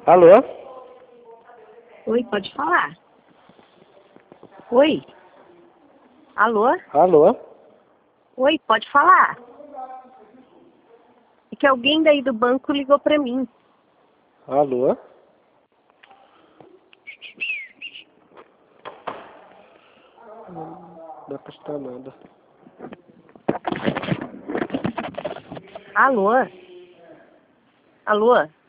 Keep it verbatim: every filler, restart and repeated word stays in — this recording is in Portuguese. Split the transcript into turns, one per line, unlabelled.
Alô?
Oi, pode falar. Oi? Alô?
Alô?
Oi, pode falar. É que alguém daí do banco ligou pra mim.
Alô? Não dá pra escutar nada.
Alô? Alô?